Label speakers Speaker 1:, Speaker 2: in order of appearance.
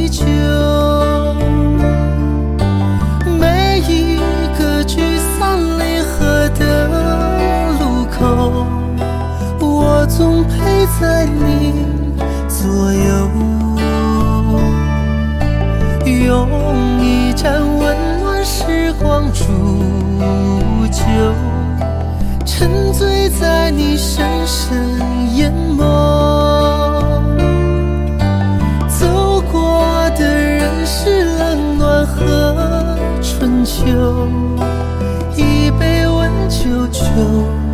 Speaker 1: 依旧。每一个聚散离合的路口，我总陪在你左右，用一盏温暖时光煮酒，沉醉在你深深眼眸。走过的人是冷暖和春秋，一杯温酒酒